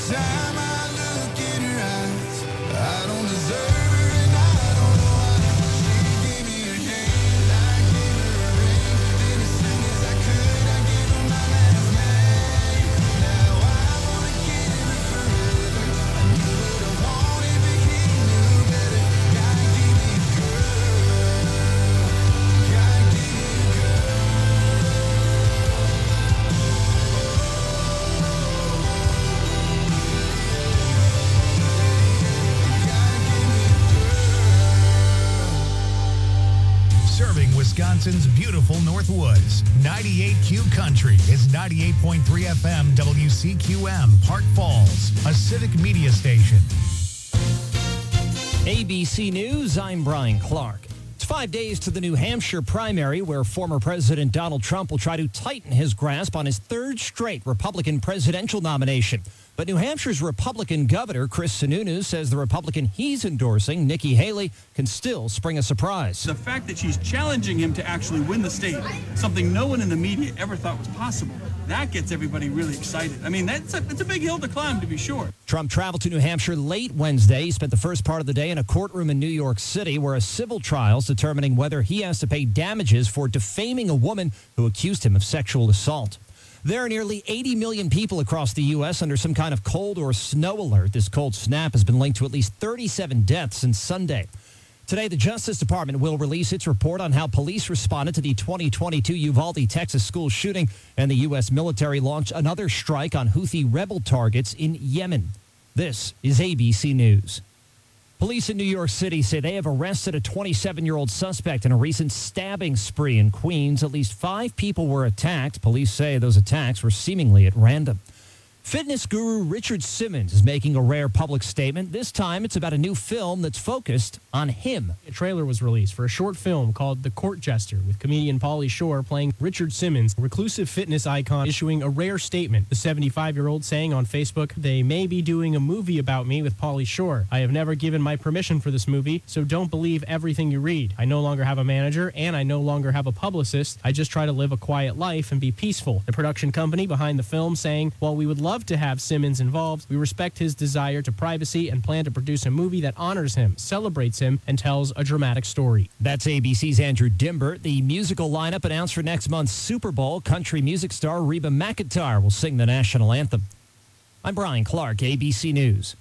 time I look in her eyes, I don't deserve her and I don't know why. She gave me her hand, I gave her a ring. Then as soon as I could, I gave her my last name. Now I wanna give her forever. I knew what I wanted, but he knew better. God gave me a girl. God gave me a girl. Serving Wisconsin's beautiful North Woods. 98Q Country is 98.3 FM WCQM, Park Falls, a civic media station. ABC News, I'm Brian Clark. It's 5 days to the New Hampshire primary, where former President Donald Trump will try to tighten his grasp on his third straight Republican presidential nomination. But New Hampshire's Republican governor, Chris Sununu, says the Republican he's endorsing, Nikki Haley, can still spring a surprise. The fact that she's challenging him to actually win the state, something no one in the media ever thought was possible, that gets everybody really excited. I mean, it's a big hill to climb, to be sure. Trump traveled to New Hampshire late Wednesday. He spent the first part of the day in a courtroom in New York City where a civil trial is determining whether he has to pay damages for defaming a woman who accused him of sexual assault. There are nearly 80 million people across the U.S. under some kind of cold or snow alert. This cold snap has been linked to at least 37 deaths since Sunday. Today, the Justice Department will release its report on how police responded to the 2022 Uvalde, Texas school shooting, and the U.S. military launched another strike on Houthi rebel targets in Yemen. This is ABC News. Police in New York City say they have arrested a 27-year-old suspect in a recent stabbing spree in Queens. At least 5 people were attacked. Police say those attacks were seemingly at random. Fitness guru Richard Simmons is making a rare public statement. This time, it's about a new film that's focused on him. A trailer was released for a short film called The Court Jester, with comedian Pauly Shore playing Richard Simmons, a reclusive fitness icon, issuing a rare statement. The 75-year-old saying on Facebook, "They may be doing a movie about me with Pauly Shore. I have never given my permission for this movie, so don't believe everything you read. I no longer have a manager, and I no longer have a publicist. I just try to live a quiet life and be peaceful." The production company behind the film saying, "While we would love to have Simmons involved, we respect his desire to privacy and plan to produce a movie that honors him, celebrates him, and tells a dramatic story." That's ABC's Andrew Dimber. The musical lineup announced for next month's Super Bowl. Country music star Reba McEntire will sing the national anthem. I'm Brian Clark, ABC News.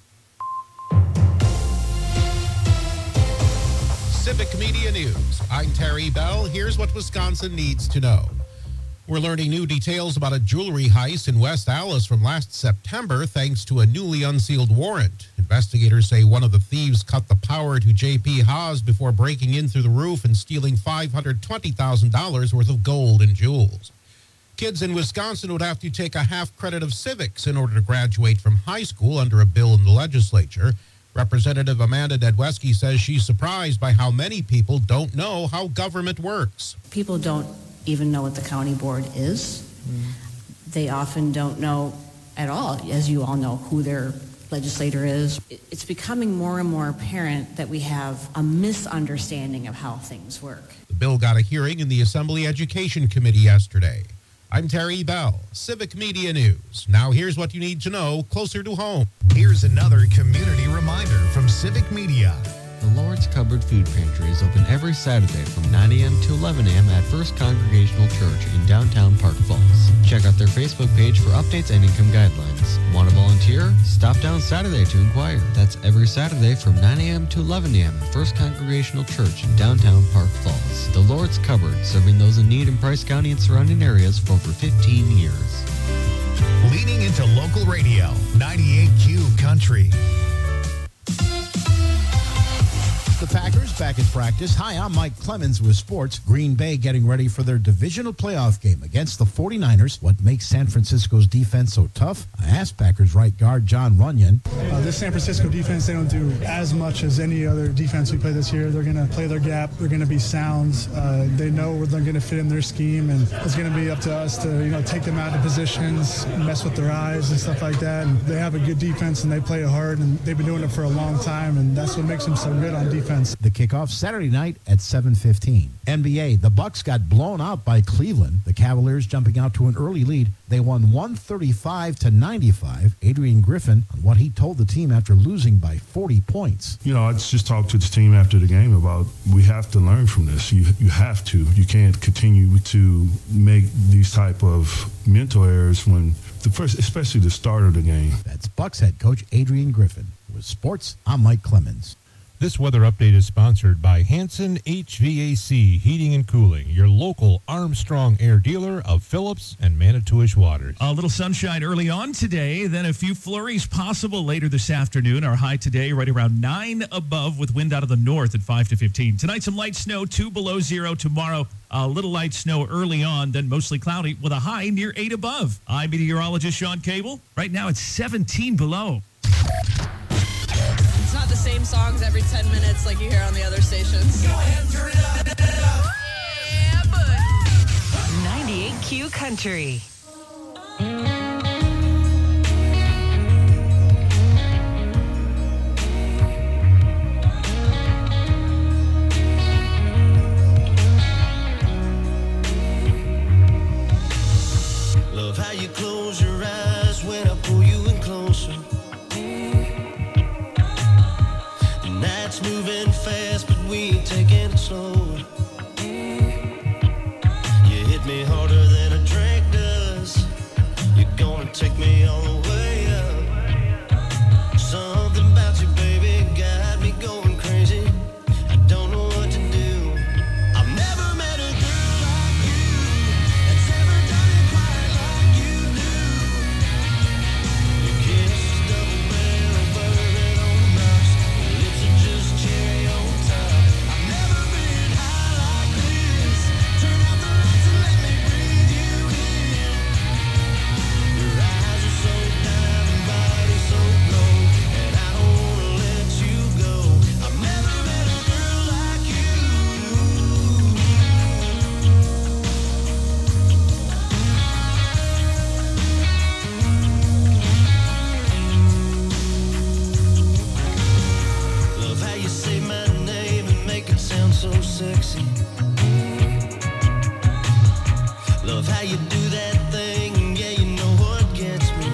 Civic Media News. I'm Terry Bell. Here's what Wisconsin needs to know. We're learning new details about a jewelry heist in West Allis from last September thanks to a newly unsealed warrant. Investigators say one of the thieves cut the power to J.P. Haas before breaking in through the roof and stealing $520,000 worth of gold and jewels. Kids in Wisconsin would have to take a half credit of civics in order to graduate from high school under a bill in the legislature. Representative Amanda Nedweski says she's surprised by how many people don't know how government works. People don't even know what the county board is. They often don't know at all, as you all know, who their legislator is. It's becoming more and more apparent that we have a misunderstanding of how things work. The bill got a hearing in the Assembly Education Committee yesterday. I'm Terry Bell, Civic Media News. Now here's what you need to know closer to home. Here's another community reminder from Civic Media. The Lord's Cupboard Food Pantry is open every Saturday from 9 a.m. to 11 a.m. at First Congregational Church in downtown Park Falls. Check out their Facebook page for updates and income guidelines. Want to volunteer? Stop down Saturday to inquire. That's every Saturday from 9 a.m. to 11 a.m. at First Congregational Church in downtown Park Falls. The Lord's Cupboard, serving those in need in Price County and surrounding areas for over 15 years. Leaning into local radio, 98Q Country. The Packers back in practice. Hi, I'm Mike Clemens with sports. Green Bay getting ready for their divisional playoff game against the 49ers. What makes San Francisco's defense so tough? I asked Packers right guard John Runyon. This San Francisco defense, they don't do as much as any other defense we play this year. They're going to play their gap. They're going to be sounds. They know where they're going to fit in their scheme, and it's going to be up to us to, take them out of positions, mess with their eyes and stuff like that. And they have a good defense, and they play it hard, and they've been doing it for a long time, and that's what makes them so good on defense. defense. The kickoff Saturday night at 7:15. NBA, the Bucks got blown out by Cleveland. The Cavaliers jumping out to an early lead. They won 135-95. Adrian Griffin on what he told the team after losing by 40 points. I just talked to the team after the game about we have to learn from this. You have to. You can't continue to make these type of mental errors when especially the start of the game. That's Bucks head coach Adrian Griffin. With sports, I'm Mike Clemens. This weather update is sponsored by Hanson HVAC Heating and Cooling, your local Armstrong Air dealer of Phillips and Manitowish Waters. A little sunshine early on today, then a few flurries possible later this afternoon. Our high today right around 9 above with wind out of the north at 5 to 15. Tonight, some light snow, 2 below zero. Tomorrow, a little light snow early on, then mostly cloudy with a high near 8 above. I'm meteorologist Sean Cable. Right now, it's 17 below. It's not the same songs every 10 minutes like you hear on the other stations. Go ahead and turn it up. Yeah, buddy. 98Q Country. Love how you close your eyes when I pull you in closer. The night's moving fast, but we ain't taking it slow. You hit me harder than a drink does. You're gonna take me all the way up. Something about you, baby, got me going crazy. I don't know what to do. I've never met a girl like you that's ever done it quite like you do. Your kiss is double barrel bourbon on the rocks. Your lips are just cherry on top. I've never been high like this. Turn out the lights and let me breathe you in. Your eyes are so diamond, body so glow, and I don't wanna let you go. I've never met a girl like you. Love how you say my name and make it sound so sexy. Love how you do that thing, and yeah, you know what gets me.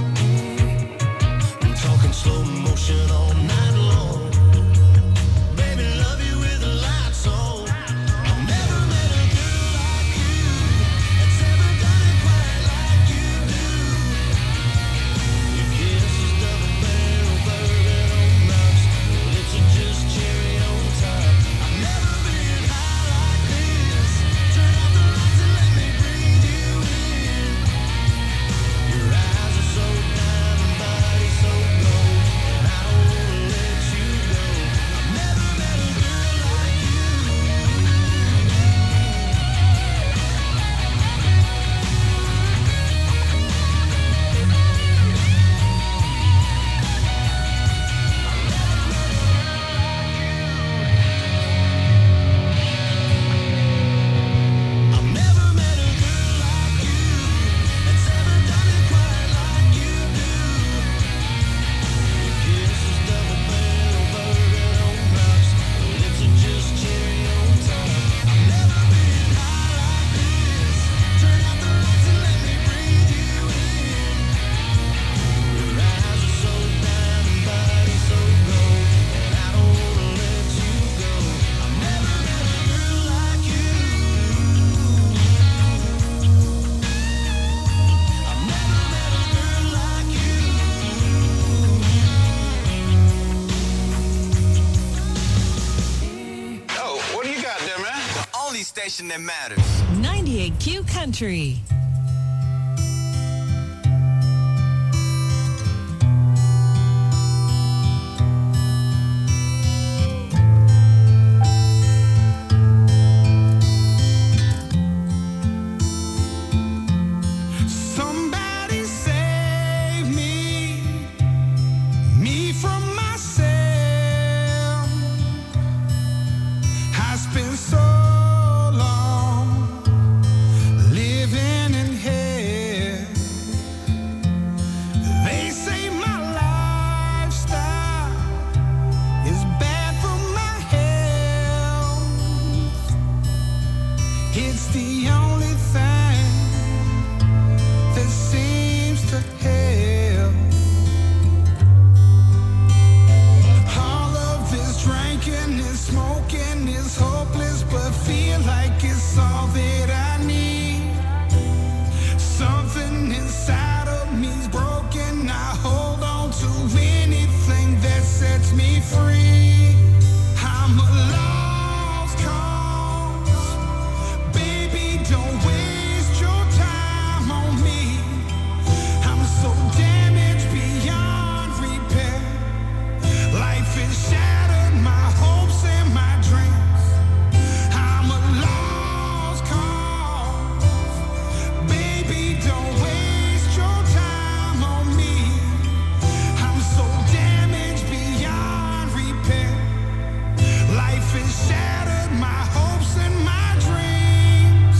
I'm talking slow motion all night long. Baby, love you with the lights on. I've never met a girl like you that's ever done it quite like you do. Your kiss is double barrel bourbon on the rocks. Your lips are just cherry on top. I've never been high like this. Turn out the lights and let me breathe you in. Your eyes are so diamond, body so glow, and I don't wanna let you go. I've never met a girl like you. I've never met a girl like you that's ever done it quite like you do. Your kiss is double barrel bourbon on the rocks. Your lips are just cherry on top. I've never been high like this. Turn out the lights and let me breathe you in. Your eyes are so diamond, body so glow, and I don't wanna let you go. I've never met a girl like you. I've never met a girl like you. Oh, what do you got there, man? The only station that matters. 98Q Country. Somebody save me from myself. I spent so long living free. I'm a lost cause. Baby, don't waste your time on me. I'm so damaged beyond repair. Life has shattered my hopes and my dreams. I'm a lost cause. Baby, don't waste your time on me. I'm so damaged beyond repair. Life has shattered my hopes and my dreams.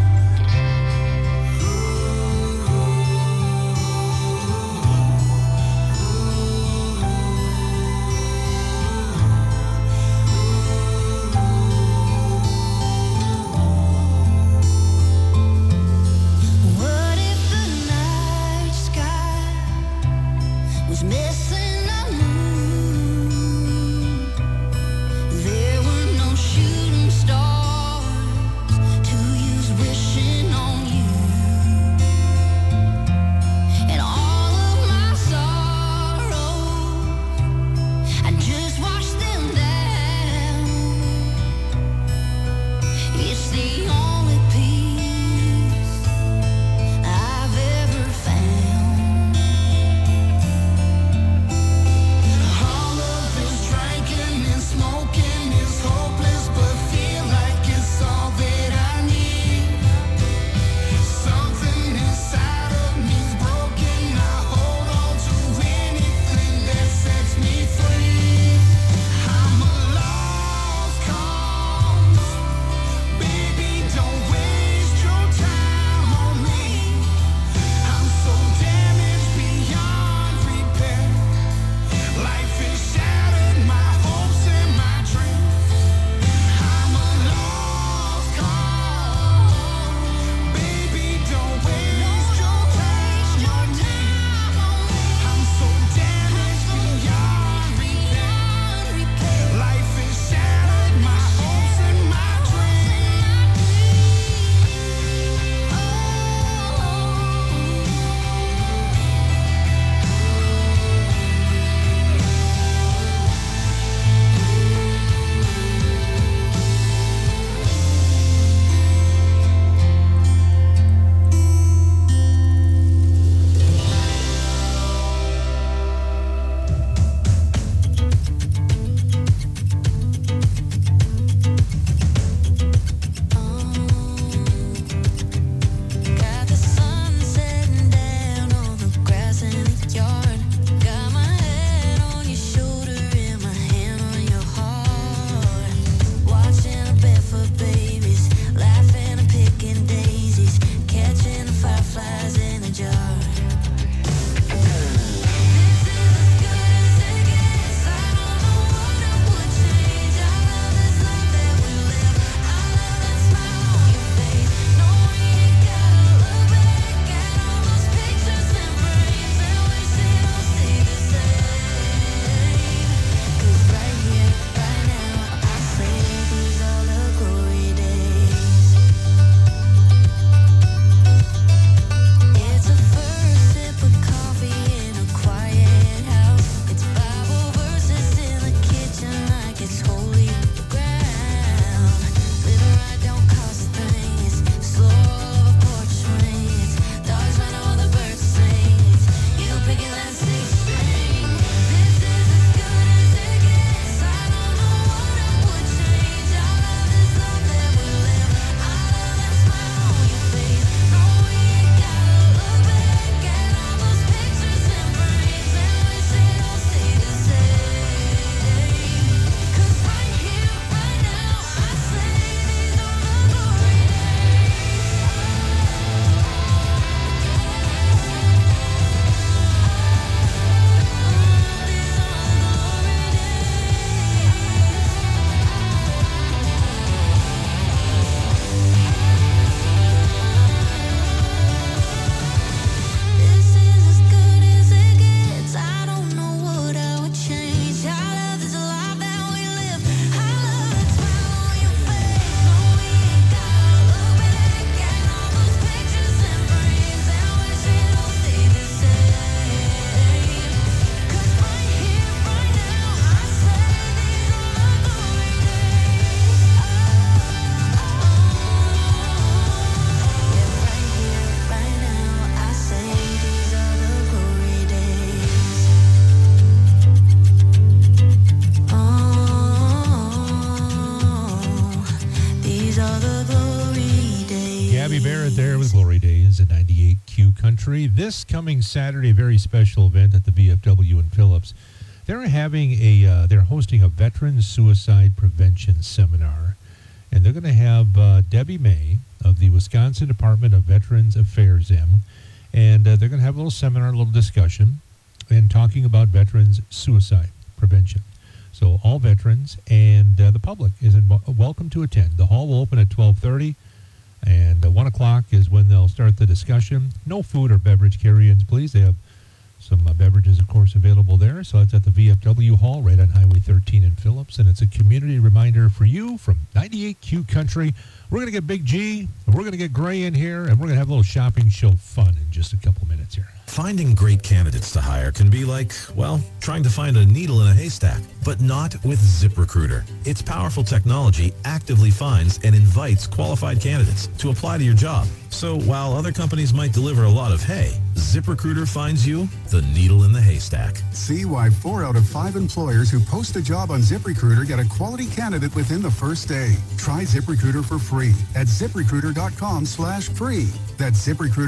What if the night sky was missing a moon? There were no shooting stars to use wishing on you. And all of my sorrows, I just washed them down. It's the only peace I've ever found. Country. This coming Saturday, a very special event at the VFW in Phillips. They're hosting a veteran suicide prevention seminar. And they're going to have Debbie May of the Wisconsin Department of Veterans Affairs in. And they're going to have a little seminar, a little discussion, and talking about veterans suicide prevention. So all veterans and the public is welcome to attend. The hall will open at 12:30, and 1 o'clock is when they'll start the discussion. No food or beverage carry-ins, please. They have some beverages, of course, available there. So it's at the VFW Hall right on Highway 13 in Phillips, and it's a community reminder for you from 98Q Country. We're going to get Big G, and we're going to get Gray in here, and we're going to have a little shopping show fun in just a couple minutes here. Finding great candidates to hire can be like, well, trying to find a needle in a haystack, but not with ZipRecruiter. Its powerful technology actively finds and invites qualified candidates to apply to your job. So while other companies might deliver a lot of hay, ZipRecruiter finds you the needle in the haystack. See why 4 out of 5 employers who post a job on ZipRecruiter get a quality candidate within the first day. Try ZipRecruiter for free at ZipRecruiter.com/free. That's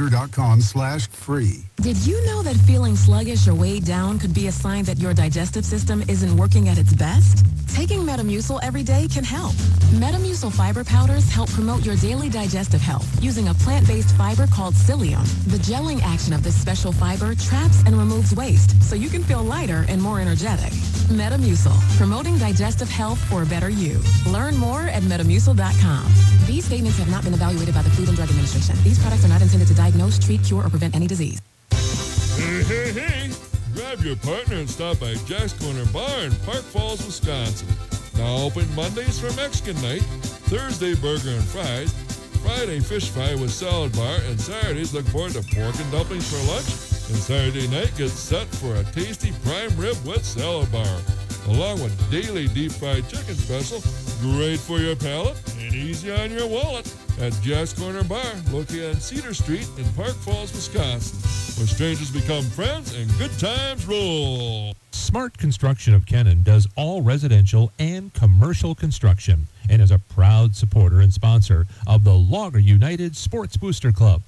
ZipRecruiter.com/free. Did you know that feeling sluggish or weighed down could be a sign that your digestive system isn't working at its best? Taking Metamucil every day can help. Metamucil fiber powders help promote your daily digestive health using a plant-based fiber called psyllium. The gelling action of this special fiber traps and removes waste so you can feel lighter and more energetic. Metamucil, promoting digestive health for a better you. Learn more at Metamucil.com. These statements have not been evaluated by the Food and Drug Administration. These products are not intended to diagnose, treat, cure, or prevent any disease. Hey, hey, hey! Grab your partner and stop by Jack's Corner Bar in Park Falls, Wisconsin. Now open Mondays for Mexican night, Thursday burger and fries, Friday fish fry with salad bar, and Saturdays look forward to pork and dumplings for lunch, and Saturday night gets set for a tasty prime rib with salad bar, along with daily deep fried chicken special, great for your palate and easy on your wallet, at Jack's Corner Bar, located on Cedar Street in Park Falls, Wisconsin, where strangers become friends and good times roll. Smart Construction of Kennon does all residential and commercial construction and is a proud supporter and sponsor of the Logger United Sports Booster Club.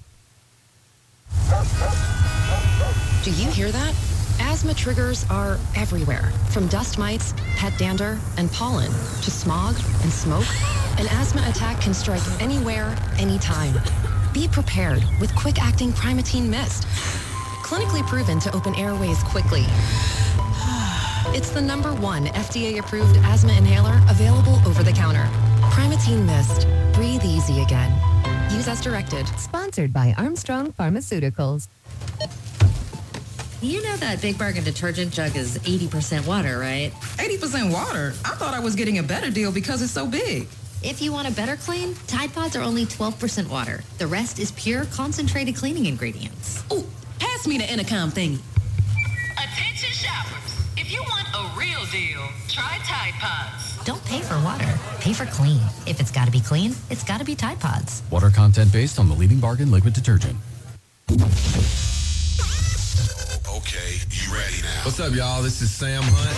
Do you hear that? Asthma triggers are everywhere, from dust mites, pet dander, and pollen, to smog and smoke. An asthma attack can strike anywhere, anytime. Be prepared with quick-acting Primatene Mist. Clinically proven to open airways quickly. It's the #1 FDA-approved asthma inhaler available over the counter. Primatene Mist. Breathe easy again. Use as directed. Sponsored by Armstrong Pharmaceuticals. You know that Big Bargain detergent jug is 80% water, right? 80% water? I thought I was getting a better deal because it's so big. If you want a better clean, Tide Pods are only 12% water. The rest is pure, concentrated cleaning ingredients. Ooh, pass me the intercom thingy. Attention shoppers. If you want a real deal, try Tide Pods. Don't pay for water. Pay for clean. If it's got to be clean, it's got to be Tide Pods. Water content based on the leading bargain liquid detergent. Okay, you ready now? What's up, y'all? This is Sam Hunt.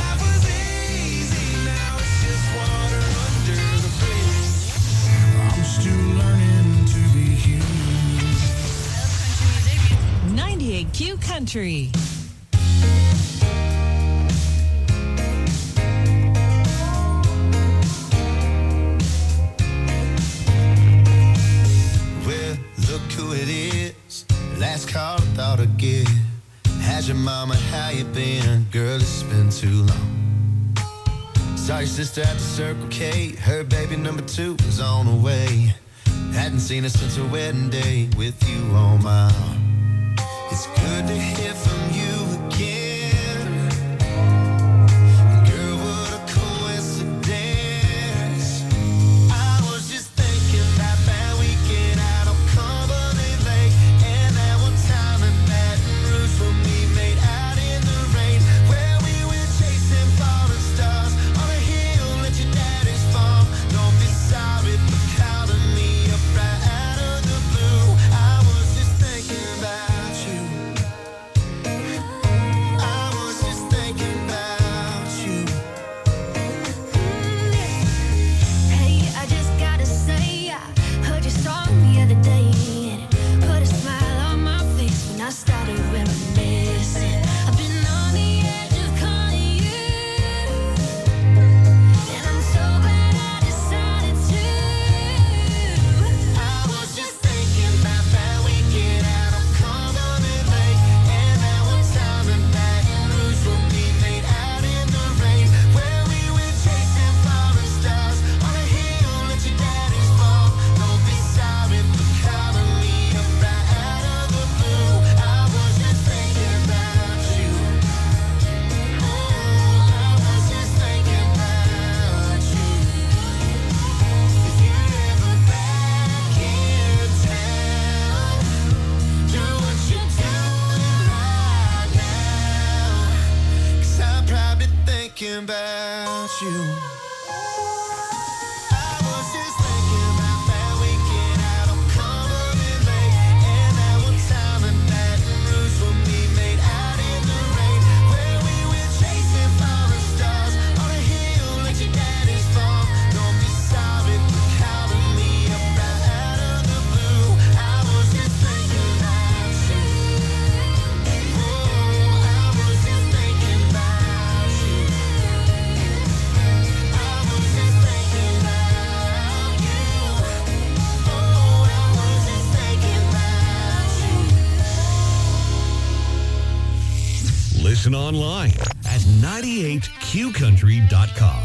I'm still learning to be human. 98Q Country. Well, look who it is. Last call I thought I'd get. How's your mama? How you been? Girl, it's been too long. Saw your sister at the Circle K. Her baby #2 is on the way. Hadn't seen her since her wedding day with you on my arm. It's good to hear from you again. Girl, what a coincidence. I was just thinking that bad weekend out on Cumberland Lake, and that one time in Baton Rouge when we made out in the rain, where we were chasing falling stars on a hill at your daddy's farm. Don't be sorry for calling me up right out of the blue. I was just thinking about you. thinking about you. I was just thinking about that weekend out on Cumberland Lake, and that one time in Baton Rouge when we made out in the rain, where we were chasing falling stars on a hill like your daddy's farm. Don't be sorry for calling me up right out of the blue. I was just thinking about you. Oh, I was just thinking about you. I was just thinking about you. Oh, I was just thinking about you. Listen online at 98qcountry.com.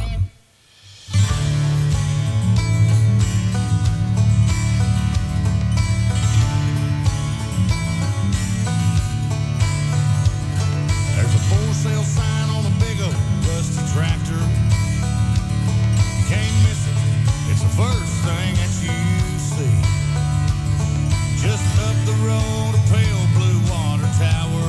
There's a for sale sign on a big old rusty tractor. You can't miss it. It's the first thing that you see. Just up the road, a pale blue water tower.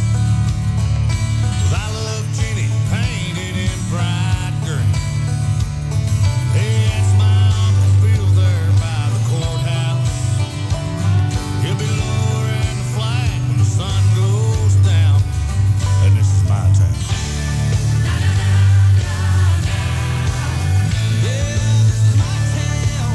With I love Jenny painted in bright green. Hey, that's my Uncle Bill there by the courthouse. He'll be lowering the flag when the sun goes down. And this is my town. Yeah, this is my town.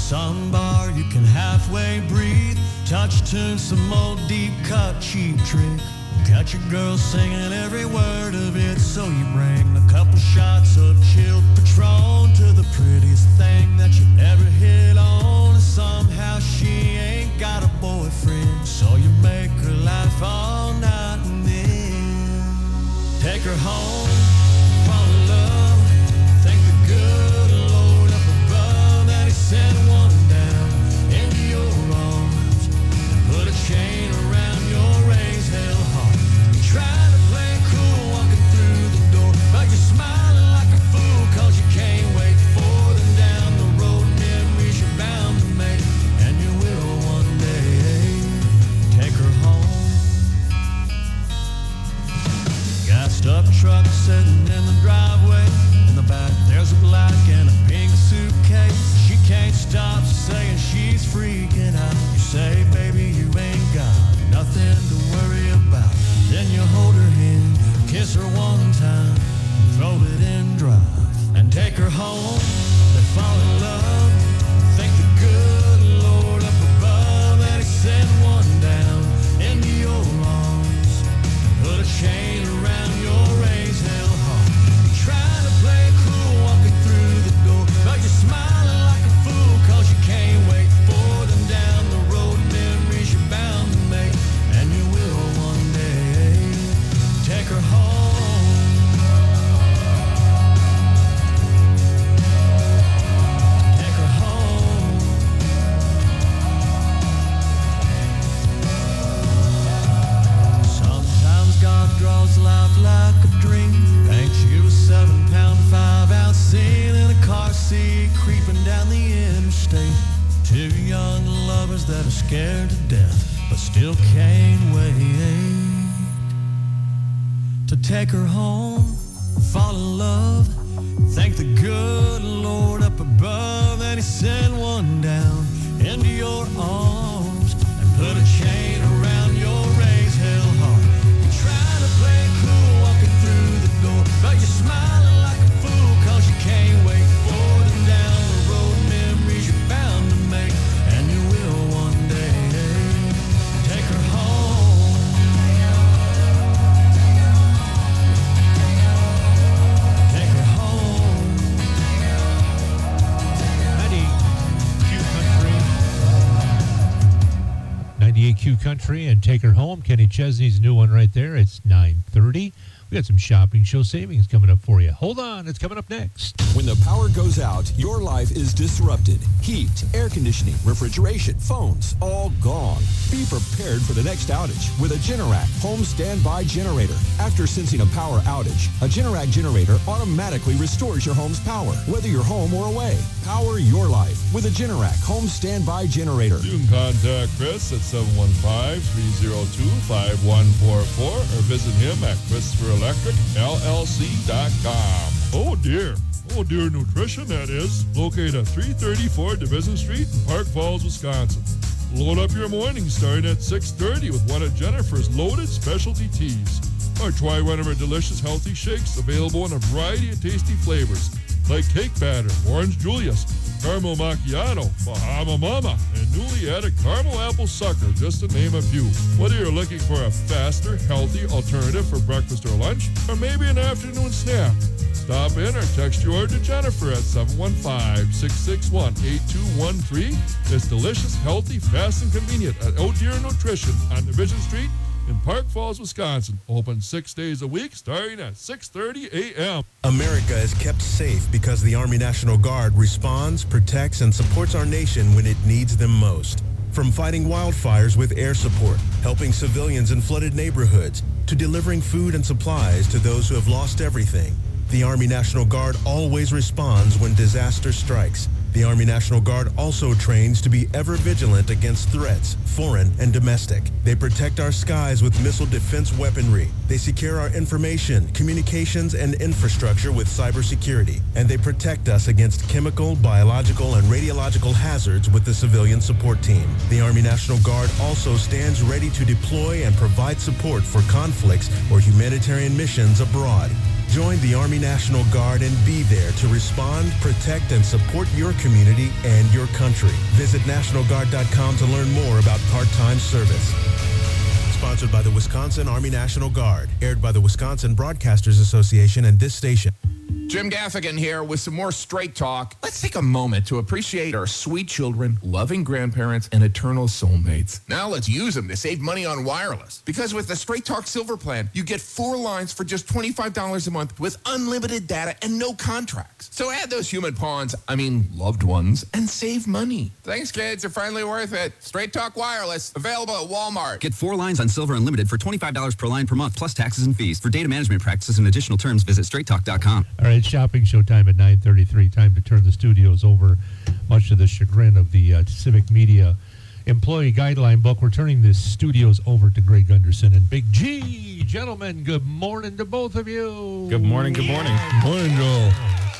Some bar you can halfway breathe. Touch tune, some old deep cut cheap trick. Got your girl singing every word of it, so you bring a couple shots of chilled Patron to the prettiest thing that you ever hit on. And somehow she ain't got a boyfriend, so you make her laugh all night and then take her home, fall in love, thank the good Lord up above that he sent one down into your arms, put a chain around your raised hell heart. Trying to play cool walking through the door, but you're smiling like a fool cause you can't wait for them down the road. Memories you're bound to make, and you will one day take her home. Got a stuck truck sitting in the driveway. In the back there's a black and a pink suitcase. She can't stop saying she's freaking out. You say, baby, you ain't got nothing to worry about. Then you hold her hand, kiss her one time, throw it in drive, and take her home. They fall in love, thank the good Lord up above that he sent one down into your arms, put a chain around your raised hell heart. You're trying to play cool walking through the door, but you're smiling like a fool cause you can't wait for them down the road. Memories you're bound to make, and you will one day take her home. Take her home. Sometimes God draws life like a dream. Paints you a 7-pound 5-ounce scene in a car seat creeping down the interstate. Two young lovers that are scared to death but still can't wait to take her home, fall in love, thank the good Lord up above that he sent one down into your arms and put a chain around your raised hell heart. You're trying to play cool walking through the door, but you're smiling like a fool cause you can't wait for them down the road. Memories you're bound to make, and you will one day take her home. Take her home. 98Q Country and Take Her Home. Kenny Chesney's new one right there. It's 9:30. We got some shopping show savings coming up for you. Hold on, it's coming up next. When the power goes out, your life is disrupted. Heat, air conditioning, refrigeration, phones, all gone. Be prepared for the next outage with a Generac home standby generator. After sensing a power outage, a Generac generator automatically restores your home's power, whether you're home or away. Power your life with a Generac home standby generator. You can contact Chris at 715-302-5144 or visit him at ChristopherElectricLLC.com. Oh dear nutrition, that is. Located at 334 Division Street in Park Falls, Wisconsin. Load up your morning starting at 6:30 with one of Jennifer's loaded specialty teas. Or try one of her delicious healthy shakes available in a variety of tasty flavors like cake batter, orange Julius, caramel macchiato, Bahama Mama, and newly added caramel apple sucker, just to name a few. Whether you're looking for a faster, healthy alternative for breakfast or lunch, or maybe an afternoon snack, stop in or text your order to Jennifer at 715-661-8213. It's delicious, healthy, fast, and convenient at Oh Dear Nutrition on Division Street in Park Falls, Wisconsin. Open 6 days a week starting at 6:30 a.m. America is kept safe because the Army National Guard responds, protects, and supports our nation when it needs them most. From fighting wildfires with air support, helping civilians in flooded neighborhoods, to delivering food and supplies to those who have lost everything, the Army National Guard always responds when disaster strikes. The Army National Guard also trains to be ever vigilant against threats, foreign and domestic. They protect our skies with missile defense weaponry. They secure our information, communications, and infrastructure with cybersecurity. And they protect us against chemical, biological, and radiological hazards with the civilian support team. The Army National Guard also stands ready to deploy and provide support for conflicts or humanitarian missions abroad. Join the Army National Guard and be there to respond, protect, and support your community and your country. Visit NationalGuard.com to learn more about part-time service. Sponsored by the Wisconsin Army National Guard. Aired by the Wisconsin Broadcasters Association and this station. Jim Gaffigan here with some more Straight Talk. Let's take a moment to appreciate our sweet children, loving grandparents, and eternal soulmates. Now let's use them to save money on wireless. Because with the Straight Talk Silver Plan, you get 4 lines for just $25 a month with unlimited data and no contracts. So add those human pawns, loved ones, and save money. Thanks, kids. They're finally worth it. Straight Talk Wireless, available at Walmart. Get 4 lines on Silver Unlimited for $25 per line per month, plus taxes and fees. For data management practices and additional terms, visit straighttalk.com. All right, shopping show time at 9:33. Time to turn the studios over, much to the chagrin of the Civic Media Employee Guideline book. We're turning the studios over to Greg Gunderson and Big G. Gentlemen, good morning to both of you. Good morning, good morning. Morning, Joel.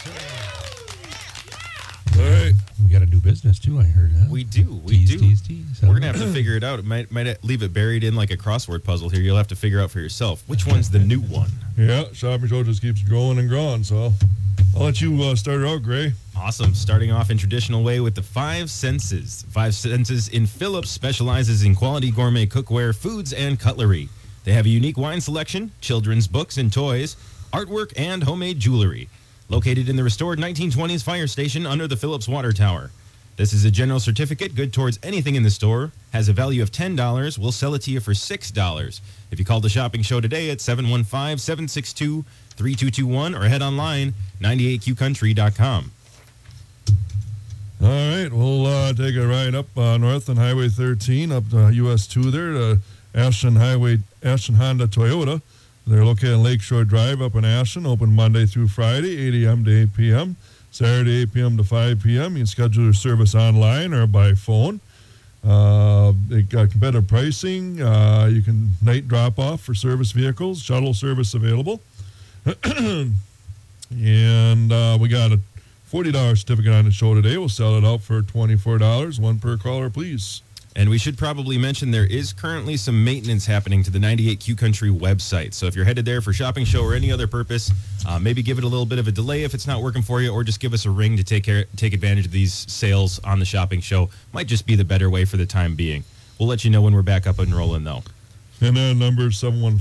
All right. We got a new business, too, I heard. Huh? We do. Tease. We're going to have to figure it out. It might leave it buried in like a crossword puzzle here. You'll have to figure out for yourself. Which one's the new one? Yeah, shopping show just keeps growing and growing, so I'll let you start it out, Gray. Awesome. Starting off in traditional way with the Five Senses. Five Senses in Phillips specializes in quality gourmet cookware, foods, and cutlery. They have a unique wine selection, children's books and toys, artwork, and homemade jewelry. Located in the restored 1920s fire station under the Phillips Water Tower. This is a general certificate good towards anything in the store. Has a value of $10. We'll sell it to you for $6. If you call the shopping show today at 715-762-3221 or head online, 98qcountry.com. All right, we'll take a ride up north on Highway 13 up to US 2 there to Ashland Honda Toyota. They're located on Lakeshore Drive up in Ashland, open Monday through Friday, 8 a.m. to 8 p.m., Saturday, 8 p.m. to 5 p.m. You can schedule your service online or by phone. They got competitive pricing. You can night drop-off for service vehicles, shuttle service available. And we got a $40 certificate on the show today. We'll sell it out for $24. 1 per caller, please. And we should probably mention there is currently some maintenance happening to the 98Q Country website. So if you're headed there for shopping show or any other purpose, maybe give it a little bit of a delay if it's not working for you, or just give us a ring to take advantage of these sales on the shopping show. Might just be the better way for the time being. We'll let you know when we're back up and rolling, though. And then number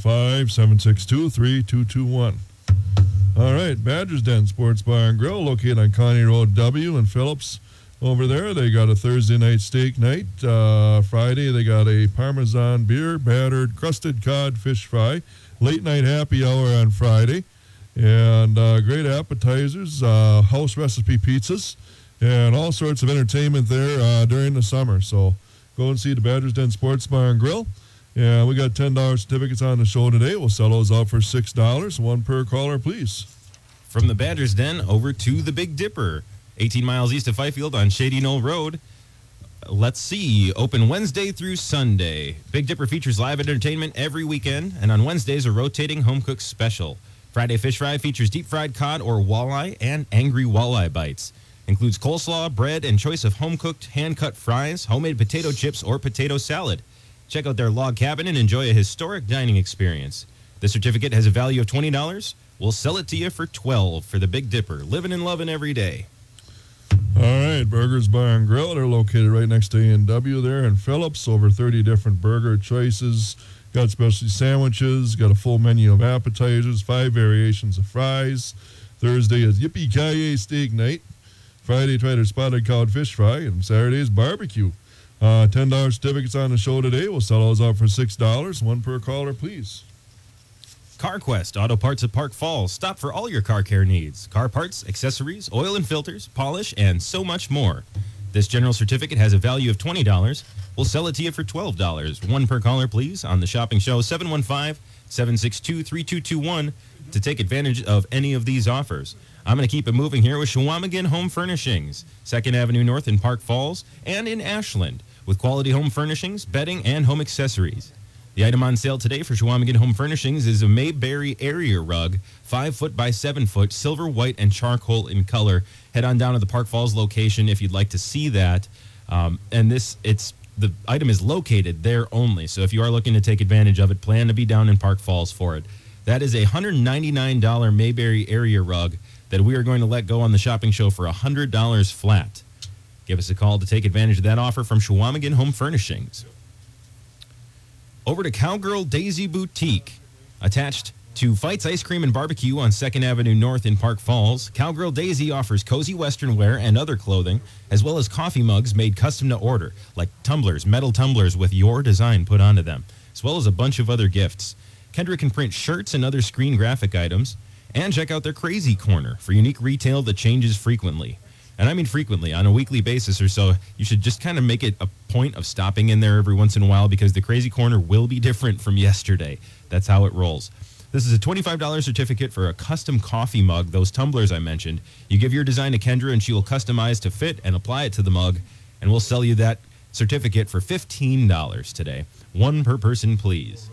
715-762-3221. All right, Badger's Den Sports Bar and Grill, located on Connie Road W in Phillips. Over there, they got a Thursday night steak night. Friday, they got a Parmesan beer, battered, crusted cod fish fry. Late night happy hour on Friday. And great appetizers, house recipe pizzas, and all sorts of entertainment there during the summer. So go and see the Badger's Den Sports Bar and Grill. Yeah, we got $10 certificates on the show today. We'll sell those out for $6. 1 per caller, please. From the Badger's Den over to the Big Dipper. 18 miles east of Fifield on Shady Knoll Road. Let's see. Open Wednesday through Sunday. Big Dipper features live entertainment every weekend, and on Wednesdays, a rotating home cook special. Friday Fish Fry features deep fried cod or walleye and angry walleye bites. Includes coleslaw, bread, and choice of home-cooked, hand-cut fries, homemade potato chips, or potato salad. Check out their log cabin and enjoy a historic dining experience. The certificate has a value of $20. We'll sell it to you for $12 for the Big Dipper. Living and loving every day. All right, Burgers Bar and Grill. They're located right next to A&W there in Phillips. Over 30 different burger choices. Got specialty sandwiches. Got a full menu of appetizers. 5 variations of fries. Thursday is Yippee-Ki-Yay Steak Night. Friday, try their spotted cod fish fry. And Saturday is barbecue. $10 certificates on the show today. We'll sell those out for $6. 1 per caller, please. CarQuest Auto Parts at Park Falls. Stop for all your car care needs. Car parts, accessories, oil and filters, polish, and so much more. This general certificate has a value of $20. We'll sell it to you for $12. 1 per caller, please, on the shopping show 715-762-3221 to take advantage of any of these offers. I'm going to keep it moving here with Chequamegon Home Furnishings, 2nd Avenue North in Park Falls and in Ashland, with quality home furnishings, bedding, and home accessories. The item on sale today for Chequamegon Home Furnishings is a Mayberry area rug, 5 foot by 7 foot, silver, white, and charcoal in color. Head on down to the Park Falls location if you'd like to see that. And the item is located there only. So if you are looking to take advantage of it, plan to be down in Park Falls for it. That is a $199 Mayberry area rug that we are going to let go on the shopping show for $100 flat. Give us a call to take advantage of that offer from Shawamigan Home Furnishings. Over to Cowgirl Daisy Boutique. Attached to Fights Ice Cream and Barbecue on 2nd Avenue North in Park Falls, Cowgirl Daisy offers cozy Western wear and other clothing, as well as coffee mugs made custom to order, like tumblers, metal tumblers with your design put onto them, as well as a bunch of other gifts. Kendra can print shirts and other screen graphic items, and check out their Crazy Corner for unique retail that changes frequently. And I mean frequently, on a weekly basis or so. You should just kind of make it a point of stopping in there every once in a while, because the Crazy Corner will be different from yesterday. That's how it rolls. This is a $25 certificate for a custom coffee mug, those tumblers I mentioned. You give your design to Kendra, and she will customize to fit and apply it to the mug, and we'll sell you that certificate for $15 today. One per person, please.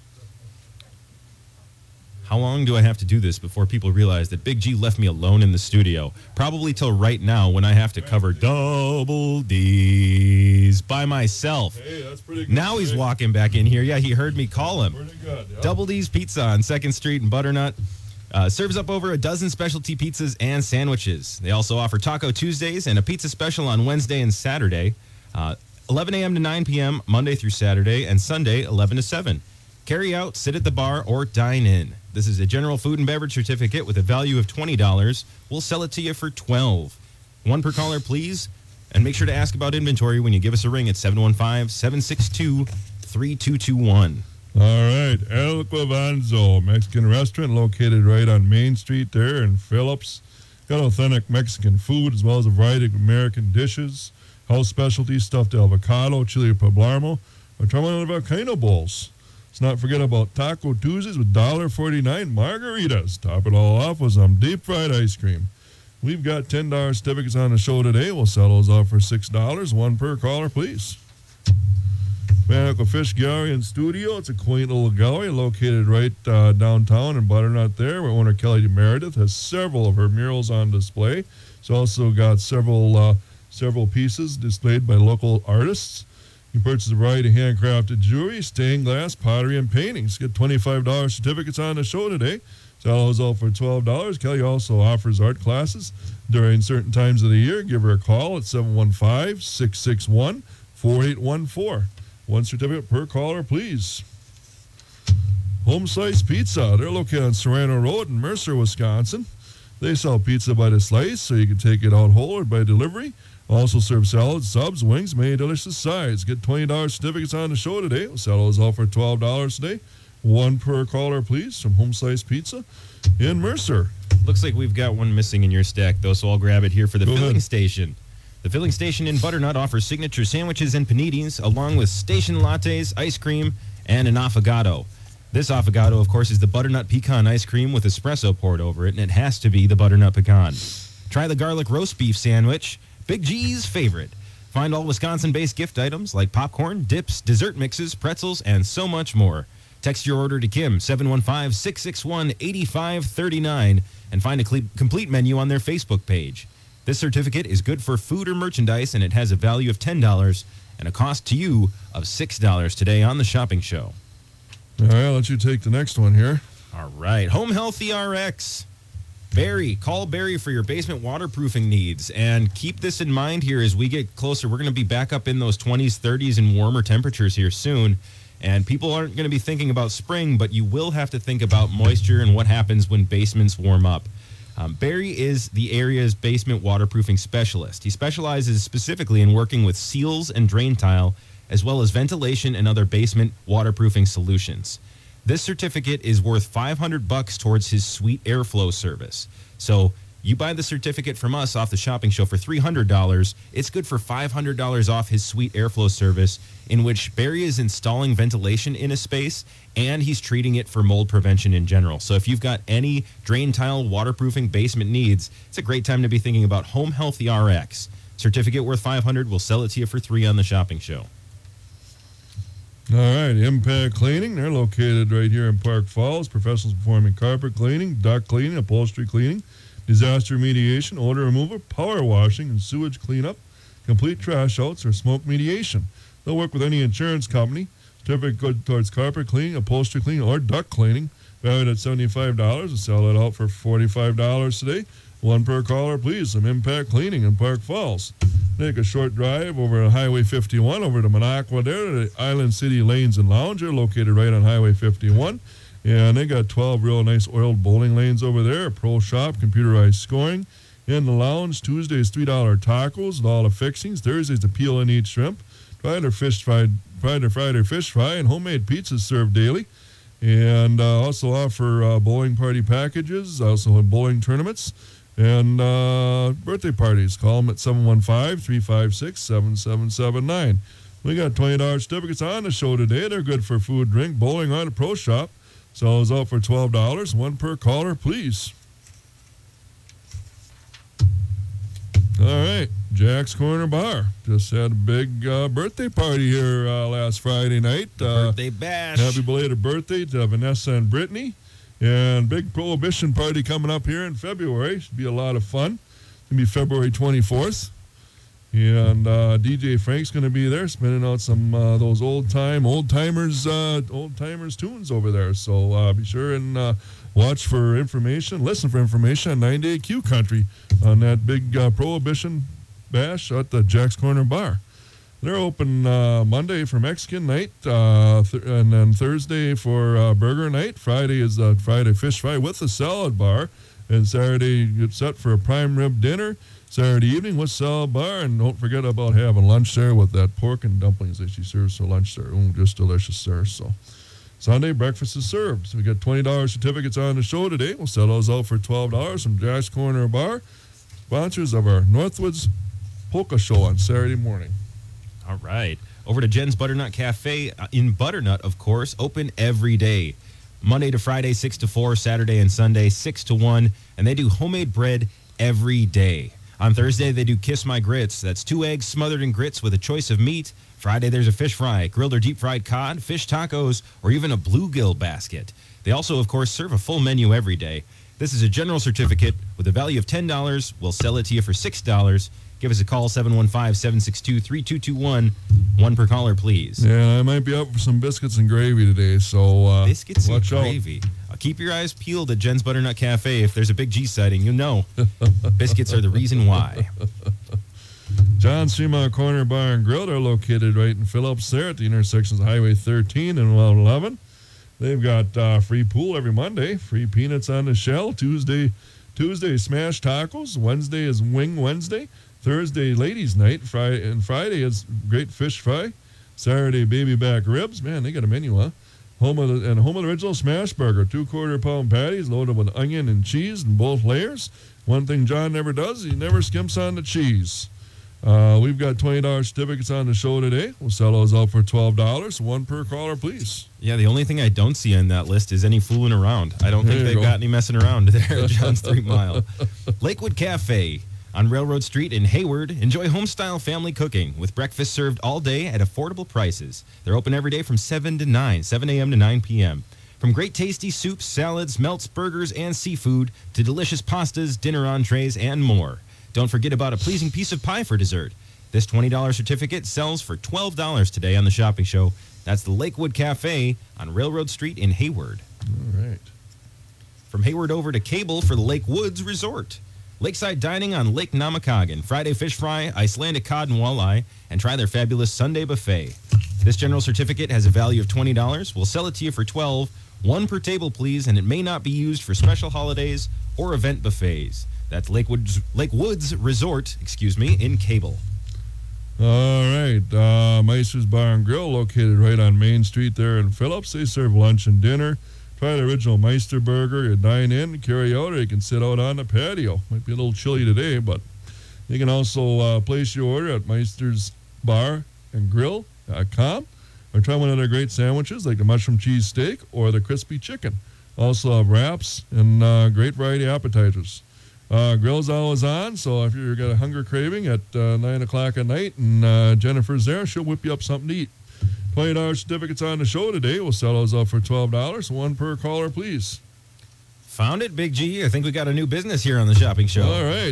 How long do I have to do this before people realize that Big G left me alone in the studio? Probably till right now, when I have to cover Double D's by myself. Hey, that's pretty good. Now he's walking back in here. Yeah, he heard me call him. Pretty good, yeah. Double D's Pizza on 2nd Street in Butternut. Serves up over a dozen specialty pizzas and sandwiches. They also offer Taco Tuesdays and a pizza special on Wednesday and Saturday. 11 a.m. to 9 p.m. Monday through Saturday, and Sunday 11 to 7. Carry out, sit at the bar, or dine in. This is a general food and beverage certificate with a value of $20. We'll sell it to you for $12. One per caller, please. And make sure to ask about inventory when you give us a ring at 715-762-3221. All right, El Clavanzo, Mexican restaurant located right on Main Street there in Phillips. Got authentic Mexican food as well as a variety of American dishes. House specialties, stuffed avocado, chili poblano, or terminal volcano bowls. Let's not forget about Taco Tuesdays with $1.49 margaritas. Top it all off with some deep fried ice cream. We've got $10 certificates on the show today. We'll sell those off for $6. One per caller, please. Manical Fish Gallery and Studio. It's a quaint little gallery located right downtown in Butternut there, where owner Kelly Meredith has several of her murals on display. She's also got several pieces displayed by local artists. You can purchase a variety of handcrafted jewelry, stained glass, pottery, and paintings. Get $25 certificates on the show today. Sell those all for $12. Kelly also offers art classes during certain times of the year. Give her a call at 715-661-4814. One certificate per caller, please. Home Slice Pizza. They're located on Serrano Road in Mercer, Wisconsin. They sell pizza by the slice, so you can take it out whole or by delivery. Also serve salads, subs, wings, many delicious sides. Get $20 certificates on the show today. We'll sell those all for $12 today. One per caller, please, from Home Slice Pizza in Mercer. Looks like we've got one missing in your stack, though, so I'll grab it here for the filling station. The filling station in Butternut offers signature sandwiches and paninis, along with station lattes, ice cream, and an affogato. This affogato, of course, is the butternut pecan ice cream with espresso poured over it, and it has to be the butternut pecan. Try the garlic roast beef sandwich, Big G's favorite. Find all Wisconsin-based gift items like popcorn, dips, dessert mixes, pretzels, and so much more. Text your order to Kim, 715-661-8539, and find a complete menu on their Facebook page. This certificate is good for food or merchandise, and it has a value of $10 and a cost to you of $6 today on the shopping show. All right, I'll let you take the next one here. All right, Home Healthy RX. Barry, call Barry for your basement waterproofing needs. And keep this in mind here as we get closer. We're going to be back up in those 20s, 30s, and warmer temperatures here soon. And people aren't going to be thinking about spring, but you will have to think about moisture and what happens when basements warm up. Barry is the area's basement waterproofing specialist. He specializes specifically in working with seals and drain tile, as well as ventilation and other basement waterproofing solutions. This certificate is worth $500 towards his suite airflow service. So you buy the certificate from us off the shopping show for $300. It's good for $500 off his suite airflow service, in which Barry is installing ventilation in a space and he's treating it for mold prevention in general. So if you've got any drain tile waterproofing basement needs, it's a great time to be thinking about Home Healthy RX. Certificate worth $500. We'll sell it to you for $3 on the shopping show. All right, Impact Cleaning. They're located right here in Park Falls. Professionals performing carpet cleaning, duct cleaning, upholstery cleaning, disaster remediation, odor removal, power washing, and sewage cleanup, complete trash outs, or smoke mediation. They'll work with any insurance company, Certificate good towards carpet cleaning, upholstery cleaning, or duct cleaning. Valued at $75. We'll sell it out for $45 today. One per caller, please. Some Impact Cleaning in Park Falls. Take a short drive over Highway 51 over to Minocqua there to the Island City Lanes and Lounge. They're located right on Highway 51. And they got 12 real nice oiled bowling lanes over there. A pro shop, computerized scoring. In the lounge, Tuesdays $3 tacos and all the fixings. Thursdays a peel and eat shrimp. Friday fish fry, and homemade pizzas served daily. And also offer bowling party packages, also in bowling tournaments and birthday parties. Call them at 715-356-7779. We got $20 certificates on the show today. They're good for food, drink, bowling, or the pro shop. So it's out for $12. One per caller, please. All right, Jack's Corner Bar just had a big birthday party here last Friday night. Birthday bash. Happy belated birthday to Vanessa and Brittany. And big Prohibition party coming up here in February. Should be a lot of fun. It's going to be February 24th. And DJ Frank's going to be there spinning out some those old-timers tunes over there. So be sure and watch for information, listen for information on 9-Day Q Country on that big Prohibition bash at the Jack's Corner Bar. They're open Monday for Mexican night, and then Thursday for burger night. Friday is Friday fish fry with a salad bar, and Saturday you get set for a prime rib dinner. Saturday evening with salad bar, and don't forget about having lunch there with that pork and dumplings that she serves for lunch there. Just delicious there. So Sunday breakfast is served. So we got $20 certificates on the show today. We'll sell those out for $12 from Jack's Corner Bar, sponsors of our Northwoods Polka Show on Saturday morning. All right. Over to Jen's Butternut Cafe in Butternut, of course, open every day. Monday to Friday, 6 to 4, Saturday and Sunday, 6 to 1, and they do homemade bread every day. On Thursday, they do Kiss My Grits. That's 2 eggs smothered in grits with a choice of meat. Friday, there's a fish fry, grilled or deep-fried cod, fish tacos, or even a bluegill basket. They also, of course, serve a full menu every day. This is a general certificate with a value of $10. We'll sell it to you for $6. Give us a call, 715-762-3221. One per caller, please. Yeah, I might be up for some biscuits and gravy today, so biscuits and watch gravy. Keep your eyes peeled at Jen's Butternut Cafe. If there's a big G sighting, you know. Biscuits are the reason why. John's Fremont Corner Bar and Grill. They're located right in Phillips there at the intersections of Highway 13 and 11. They've got free pool every Monday, free peanuts on the shell. Tuesday smash tacos. Wednesday is wing Wednesday. Thursday ladies night. Friday is great fish fry. Saturday baby back ribs. Man, they got a menu, huh? Home of the original smash burger, 2/4 pound patties loaded with onion and cheese in both layers. One thing John never does, he never skimps on the cheese. We've got $20 certificates on the show today. We'll sell those out for $12. One per caller, please. Yeah, the only thing I don't see on that list is any fooling around. I don't think they've got any messing around there at John's 3 Mile. Lakewood Cafe on Railroad Street in Hayward. Enjoy home-style family cooking with breakfast served all day at affordable prices. They're open every day from 7 to 9, 7 a.m. to 9 p.m. From great tasty soups, salads, melts, burgers, and seafood to delicious pastas, dinner entrees, and more. Don't forget about a pleasing piece of pie for dessert. This $20 certificate sells for $12 today on the shopping show. That's the Lakewood Cafe on Railroad Street in Hayward. All right. From Hayward over to Cable for the Lake Woods Resort. Lakeside dining on Lake Namakagon. Friday fish fry, Icelandic cod and walleye, and try their fabulous Sunday buffet. This general certificate has a value of $20. We'll sell it to you for $12. One per table, please, and it may not be used for special holidays or event buffets. That's Lake Woods Resort, in Cable. All right. Meister's Bar and Grill, located right on Main Street there in Phillips. They serve lunch and dinner. Try the original Meister burger. You dine in, carry out, or you can sit out on the patio. Might be a little chilly today, but you can also place your order at meistersbarandgrill.com or try one of their great sandwiches like the mushroom cheese steak or the crispy chicken. Also have wraps and great variety of appetizers. Grill's always on, so if you've got a hunger craving at 9 o'clock at night and Jennifer's there, she'll whip you up something to eat. $20 certificates on the show today. We'll sell those up for $12. One per caller, please. Found it, Big G. I think we got a new business here on the shopping show. All right.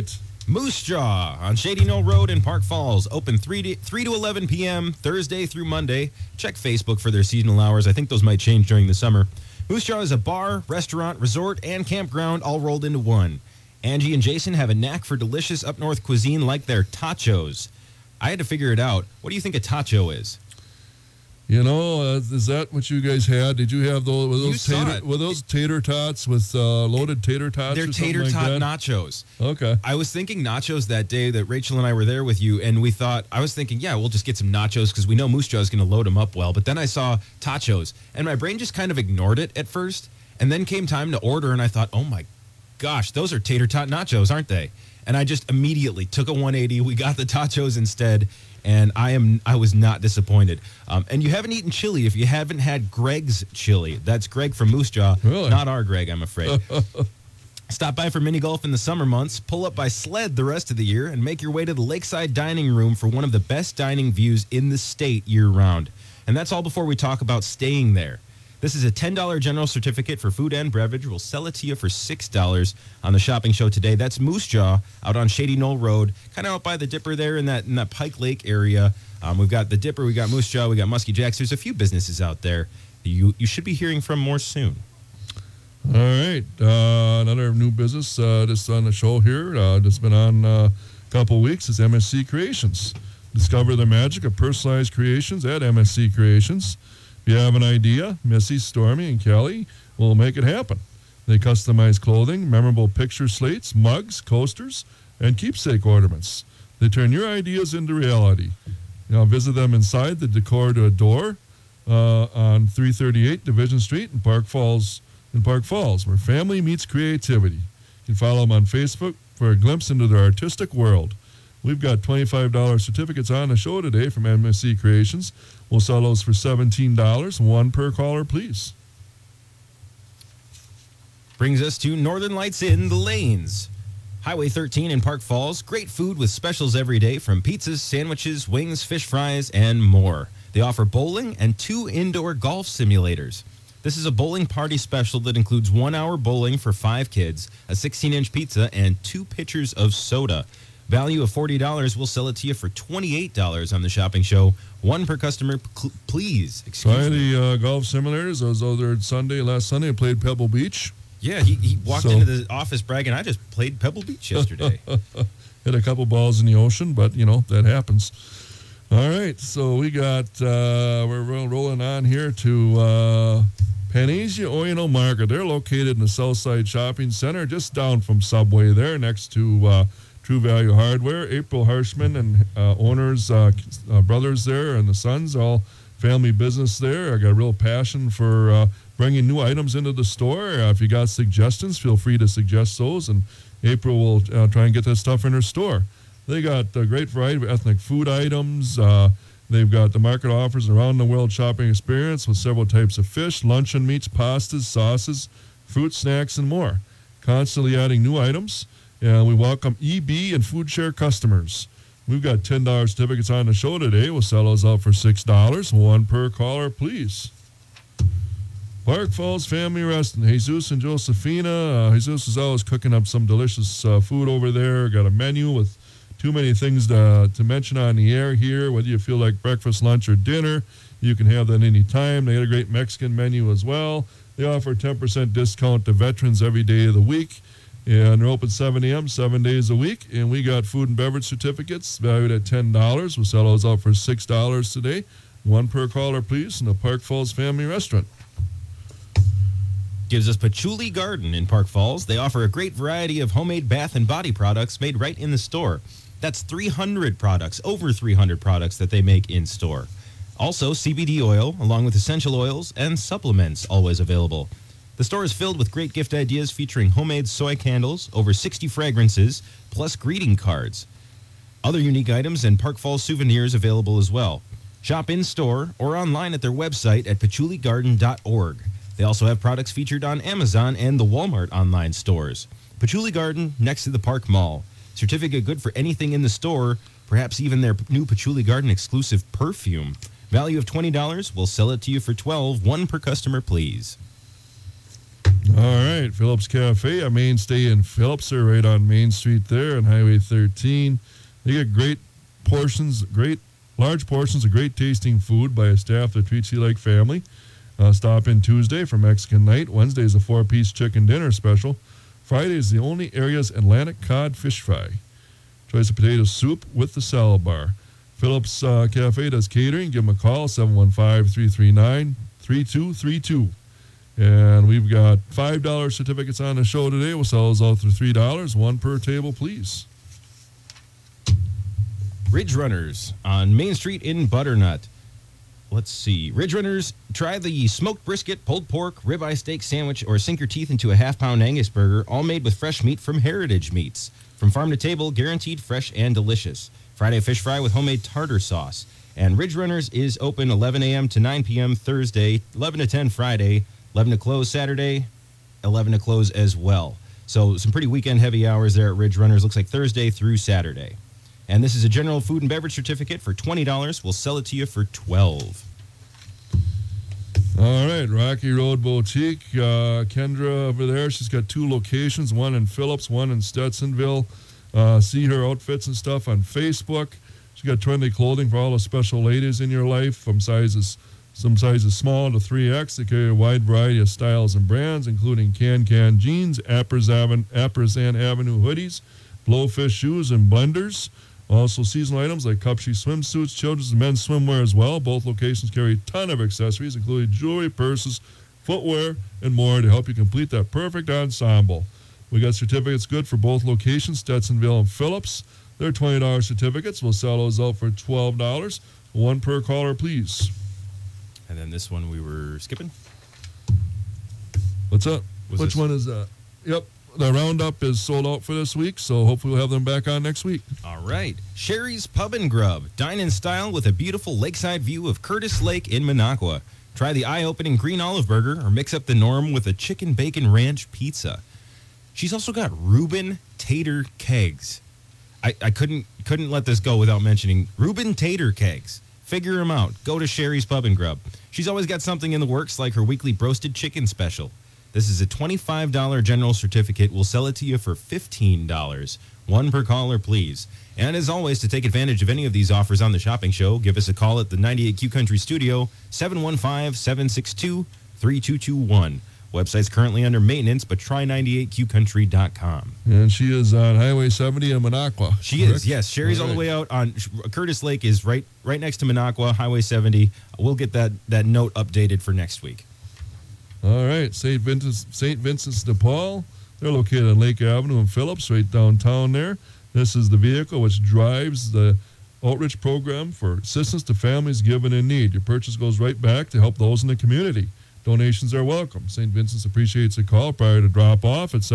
Moose Jaw on Shady Knoll Road in Park Falls. Open 3 to 11 p.m. Thursday through Monday. Check Facebook for their seasonal hours. I think those might change during the summer. Moose Jaw is a bar, restaurant, resort, and campground all rolled into one. Angie and Jason have a knack for delicious up-north cuisine like their tachos. I had to figure it out. What do you think a tacho is? You know, is that what you guys had? Did you have were those tater tots with loaded tater tots? They're or something tater like tot that? nachos. Okay. I was thinking nachos that day that Rachel and I were there with you, and I was thinking, yeah, we'll just get some nachos because we know Moose Jaw is going to load them up well. But then I saw tachos, and my brain just kind of ignored it at first. And then came time to order, and I thought, oh my gosh, those are tater tot nachos, aren't they? And I just immediately took a 180. We got the tachos instead. And I was not disappointed. And you haven't eaten chili if you haven't had Greg's chili. That's Greg from Moose Jaw. Really? Not our Greg, I'm afraid. Stop by for mini golf in the summer months, pull up by sled the rest of the year, and make your way to the Lakeside Dining Room for one of the best dining views in the state year-round. And that's all before we talk about staying there. This is a $10 general certificate for food and beverage. We'll sell it to you for $6 on the shopping show today. That's Moose Jaw out on Shady Knoll Road, kind of out by the Dipper there in that Pike Lake area. We've got the Dipper, we got Moose Jaw, we got Muskie Jacks. There's a few businesses out there you should be hearing from more soon. All right. Another new business just on the show here, that's been on a couple weeks, is MSC Creations. Discover the magic of personalized creations at MSC Creations. If you have an idea, Missy, Stormy, and Kelly will make it happen. They customize clothing, memorable picture slates, mugs, coasters, and keepsake ornaments. They turn your ideas into reality. Now visit them inside the Decor to Adore on 338 Division Street in Park Falls, where family meets creativity. You can follow them on Facebook for a glimpse into their artistic world. We've got $25 certificates on the show today from MSC Creations. We'll sell those for $17, one per caller, please. Brings us to Northern Lights in the Lanes. Highway 13 in Park Falls. Great food with specials every day from pizzas, sandwiches, wings, fish fries, and more. They offer bowling and 2 indoor golf simulators. This is a bowling party special that includes 1 hour bowling for 5 kids, a 16-inch pizza, and 2 pitchers of soda. Value of $40. We'll sell it to you for $28 on the shopping show. One per customer, please. Try the golf simulators. I was over there last Sunday. I played Pebble Beach. Yeah, he walked into the office bragging, I just played Pebble Beach yesterday. Hit a couple balls in the ocean, but, that happens. All right, so we got, we're rolling on here to Panacea Oino Market. They're located in the Southside Shopping Center, just down from Subway there, next to True Value Hardware. April Harshman and owners, brothers there, and the sons, all family business there. I got a real passion for bringing new items into the store. If you got suggestions, feel free to suggest those, and April will try and get that stuff in her store. They got a great variety of ethnic food items. They've got the market offers around the world shopping experience with several types of fish, luncheon meats, pastas, sauces, fruit snacks, and more. Constantly adding new items. And we welcome EB and Food Share customers. We've got $10 certificates on the show today. We'll sell those out for $6. One per caller, please. Park Falls Family Restaurant. Jesus and Josephina. Jesus is always cooking up some delicious food over there. Got a menu with too many things to mention on the air here. Whether you feel like breakfast, lunch, or dinner, you can have that any time. They got a great Mexican menu as well. They offer a 10% discount to veterans every day of the week. And they're open 7 a.m., 7 days a week. And we got food and beverage certificates valued at $10. We'll sell those out for $6 today. One per caller, please, in the Park Falls Family Restaurant. Gives us Patchouli Garden in Park Falls. They offer a great variety of homemade bath and body products made right in the store. That's 300 products, over 300 products that they make in store. Also, CBD oil, along with essential oils and supplements, always available. The store is filled with great gift ideas featuring homemade soy candles, over 60 fragrances, plus greeting cards. Other unique items and Park Falls souvenirs available as well. Shop in-store or online at their website at patchouligarden.org. They also have products featured on Amazon and the Walmart online stores. Patchouli Garden next to the Park Mall. Certificate good for anything in the store, perhaps even their new Patchouli Garden exclusive perfume. Value of $20. We'll sell it to you for $12. One per customer, please. All right, Phillips Cafe, a mainstay in Phillips. They're right on Main Street there on Highway 13. They get large portions of great tasting food by a staff that treats you like family. Stop in Tuesday for Mexican night. Wednesday is a 4-piece chicken dinner special. Friday is the only area's Atlantic cod fish fry. Choice of potato soup with the salad bar. Phillips Cafe does catering. Give them a call, 715-339-3232. And we've got $5 certificates on the show today. We'll sell those out for $3. One per table, please. Ridge Runners on Main Street in Butternut. Let's see. Ridge Runners, try the smoked brisket, pulled pork, ribeye steak sandwich, or sink your teeth into a half-pound Angus burger, all made with fresh meat from Heritage Meats. From farm to table, guaranteed fresh and delicious. Friday fish fry with homemade tartar sauce. And Ridge Runners is open 11 a.m. to 9 p.m. Thursday, 11 to 10 Friday, 11 to close Saturday, 11 to close as well. So some pretty weekend heavy hours there at Ridge Runners. Looks like Thursday through Saturday. And this is a general food and beverage certificate for $20. We'll sell it to you for $12. All right, Rocky Road Boutique. Kendra over there, she's got 2 locations, one in Phillips, one in Stetsonville. See her outfits and stuff on Facebook. She's got trendy clothing for all the special ladies in your life, from some sizes small to 3X. They carry a wide variety of styles and brands, including Can jeans, Aprazan Avenue hoodies, Blowfish shoes, and blenders. Also, seasonal items like Cupshe swimsuits, children's and men's swimwear as well. Both locations carry a ton of accessories, including jewelry, purses, footwear, and more to help you complete that perfect ensemble. We got certificates good for both locations, Stetsonville and Phillips. They're $20 certificates. We'll sell those out for $12. One per caller, please. And then this one we were skipping. What's up? Which one is that? Yep. The roundup is sold out for this week, so hopefully we'll have them back on next week. All right. Sherry's Pub and Grub. Dine in style with a beautiful lakeside view of Curtis Lake in Minocqua. Try the eye-opening green olive burger or mix up the norm with a chicken bacon ranch pizza. She's also got Reuben Tater Kegs. I couldn't let this go without mentioning Reuben Tater Kegs. Figure them out. Go to Sherry's Pub and Grub. She's always got something in the works, like her weekly broasted chicken special. This is a $25 general certificate. We'll sell it to you for $15. One per caller, please. And as always, to take advantage of any of these offers on the shopping show, give us a call at the 98Q Country Studio, 715-762-3221. Website's currently under maintenance, but try 98QCountry.com. And she is on Highway 70 in Minocqua. She correct? is, yes. Sherry's all the way out on Curtis Lake is right next to Minocqua, Highway 70. We'll get that note updated for next week. All right, St. Vincent's de Paul. They're located on Lake Avenue in Phillips, right downtown there. This is the vehicle which drives the outreach program for assistance to families given in need. Your purchase goes right back to help those in the community. Donations are welcome. St. Vincent's appreciates a call prior to drop off at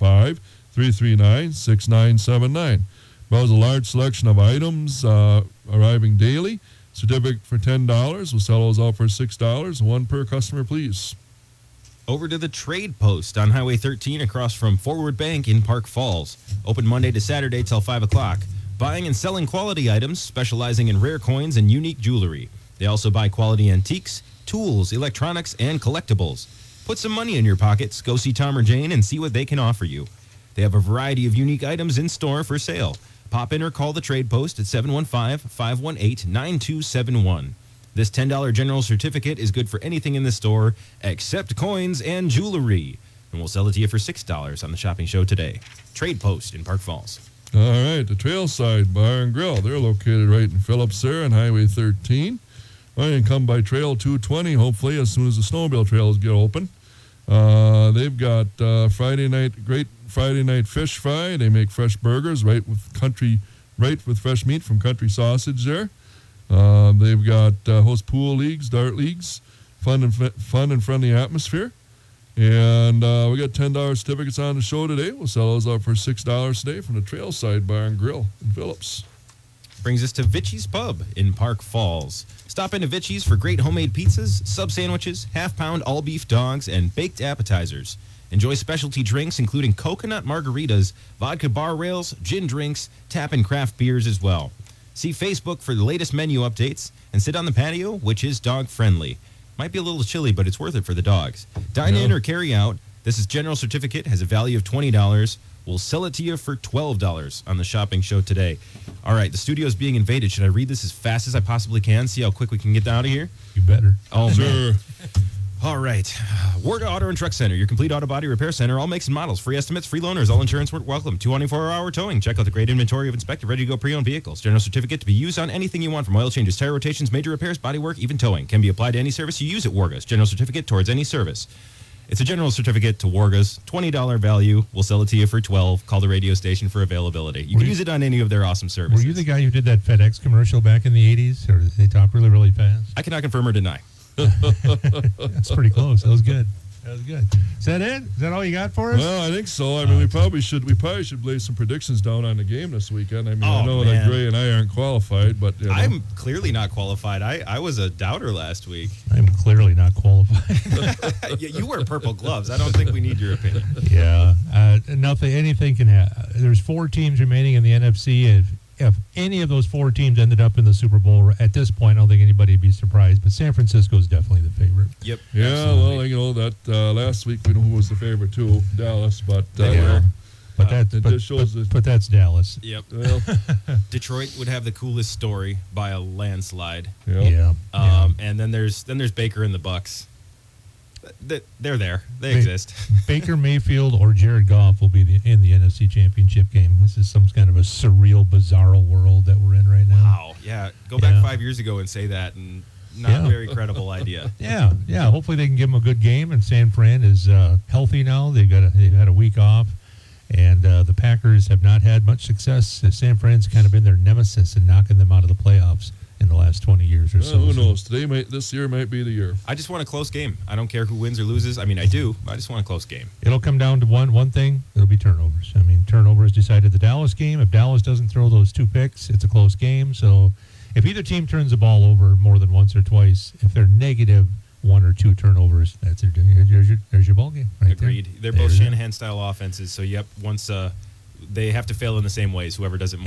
715-339-6979. Browse a large selection of items arriving daily. Certificate for $10. We'll sell those out for $6. One per customer, please. Over to the Trade Post on Highway 13 across from Forward Bank in Park Falls. Open Monday to Saturday till 5 o'clock. Buying and selling quality items, specializing in rare coins and unique jewelry. They also buy quality antiques, tools, electronics, and collectibles. Put some money in your pockets, go see Tom or Jane, and see what they can offer you. They have a variety of unique items in store for sale. Pop in or call the Trade Post at 715-518-9271. This $10 general certificate is good for anything in the store except coins and jewelry. And we'll sell it to you for $6 on the shopping show today. Trade Post in Park Falls. All right, the Trailside Bar and Grill. They're located right in Phillips there on Highway 13. Well, you can come by Trail 220, hopefully, as soon as the snowmobile trails get open. They've got great Friday night fish fry. They make fresh burgers right with fresh meat from Country Sausage there. They've got host pool leagues, dart leagues, fun and friendly atmosphere. And we got $10 certificates on the show today. We'll sell those out for $6 today from the Trailside Bar and Grill in Phillips. Brings us to Vitchie's Pub in Park Falls. Stop into Vitchie's for great homemade pizzas, sub sandwiches, half-pound all-beef dogs, and baked appetizers. Enjoy specialty drinks including coconut margaritas, vodka bar rails, gin drinks, tap and craft beers as well. See Facebook for the latest menu updates and sit on the patio, which is dog-friendly. Might be a little chilly, but it's worth it for the dogs. Dine in or carry out. This is General Certificate, has a value of $20. We'll sell it to you for $12 on the shopping show today. All right, the studio is being invaded. Should I read this as fast as I possibly can? See how quick we can get out of here? You better. Oh, Sure. man. All right. Warga Auto and Truck Center, your complete auto body repair center, all makes and models, free estimates, free loaners, all insurance welcome, 24-hour towing. Check out the great inventory of inspected, ready-to-go pre-owned vehicles. General Certificate to be used on anything you want, from oil changes, tire rotations, major repairs, body work, even towing. Can be applied to any service you use at Warga's. General Certificate towards any service. It's a General Certificate to Warga's, $20 value. We'll sell it to you for $12. Call the radio station for availability. You can use it on any of their awesome services. Were you the guy who did that FedEx commercial back in the 80s? Or did they talk really, really fast? I cannot confirm or deny. That's pretty close. That was good. That was good. Is that it? Is that all you got for us? Well, I think so. I mean, we probably should lay some predictions down on the game this weekend. I mean, I know that Gray and I aren't qualified, but you know. I'm clearly not qualified. I was a doubter last week. I'm clearly not qualified. You wear purple gloves. I don't think we need your opinion. Yeah. Anything can happen. There's 4 teams remaining in the NFC. If any of those 4 teams ended up in the Super Bowl, at this point, I don't think anybody would be surprised. But San Francisco is definitely the favorite. Yep. Yeah, absolutely. well, you know that last week we know who was the favorite too, Dallas. But but that's Dallas. Yep. Well, Detroit would have the coolest story by a landslide. Yeah. And then there's Baker and the Bucks. They're there. They exist. Baker Mayfield or Jared Goff will be in the NFC Championship game. This is some kind of a surreal, bizarre world that we're in right now. Wow. Yeah. Go back 5 years ago and say that, and not a very credible idea. Yeah. Hopefully they can give them a good game. And San Fran is healthy now. They've had a week off, and the Packers have not had much success. San Fran's kind of been their nemesis in knocking them out of the playoffs in the last 20 years or so. Who knows? This year might be the year. I just want a close game. I don't care who wins or loses. I mean, I do. I just want a close game. It'll come down to one thing. It'll be turnovers. I mean, turnovers decided the Dallas game. If Dallas doesn't throw those 2 picks, it's a close game. So if either team turns the ball over more than once or twice, if they're negative 1 or 2 turnovers, there's your ball game. Right. Agreed. They're both Shanahan-style offenses. So, once they have to fail in the same ways, whoever does it more.